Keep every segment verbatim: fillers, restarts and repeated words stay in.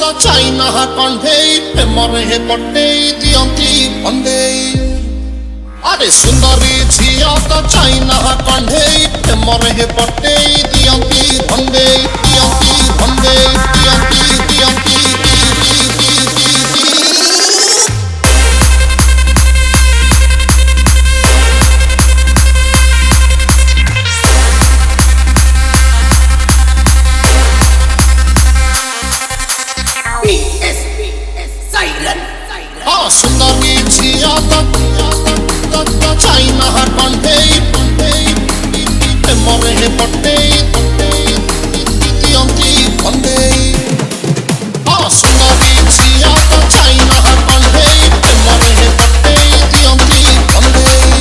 ତ ଚାଇନା କଣ୍ଢେଇ ପ୍ରେମରେ ହେ ପଟେଇ ଦିଅନ୍ତି କଣ୍ଢେଇ। ଆରେ ସୁନ୍ଦରୀ ଝିଅ ତ ଚାଇନା କଣ୍ଢେଇ ପ୍ରେମରେ ହେ ପଟେଇ ଦିଅନ୍ତି କଣ୍ଢେଇ ଦିଅନ୍ତି କଣ୍ଢେଇ ଦିଅନ୍ତି ଦିଅନ୍ତି। हाँ सुंदरी झिया तो चाइना कण्ढेई प्रेमरे हे पटेई दियंती कण्ढेई। हाँ सुंदरी झिया तो चाइना कण्ढेई प्रेमरे हे पटेई दियंती कण्ढेई।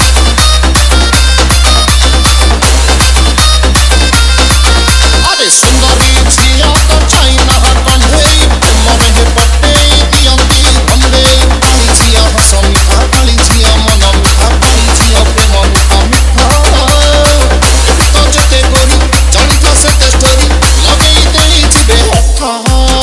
अरे सुंदरी झिया तो चाइना कण्ढेई प्रेमरे हे पटेई दियंती कण्ढेई। काली झिया हस मिठा काली झिया मन मिठा काली झिया प्रेम मिठा मिठा। एबी तो जेते गोरी चलिता सेते स्टोरी लगेई देई जिबे हठा।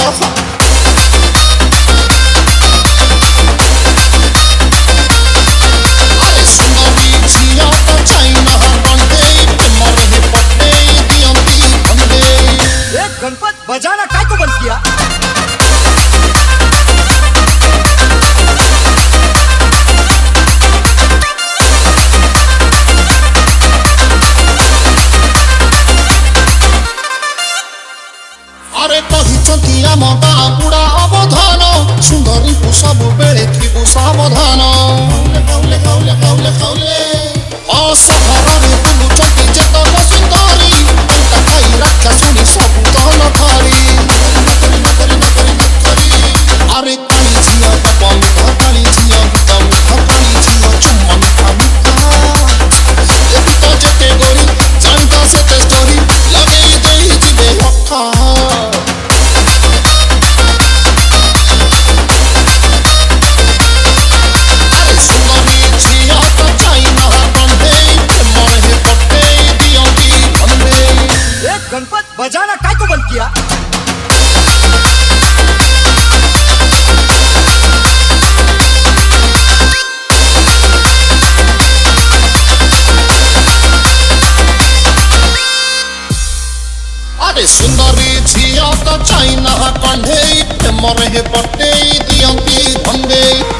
अरे सुंदरी झिया तो चाइना कण्ढेई प्रेमरे हे पटेई दियंती कण्ढेई। ए गणपत बजाना काय को बंद किया? अरे कहिचंती आम गाँ बुढ़ा अवधान सुंदरी को सब बेले थिबु सावधान। असहरे बुलुचंती जेतक सुंदरी टंका खाई रक्षा शुणी सबु दहन थारी। अरे काली झिया गप मिठा काली झिया गीत मिठा काली झिया चुम्मा मिठा मिठा। एबी तो जेते गोरी जानिता सेते स्टोरी लगेई देई जिबे हठा। गणपत बजाना काय को बंद किया? अरे सुंदरी झिया तो चाइना कण्ढेई प्रेमरे हे पटेई दियंती कण्ढेई।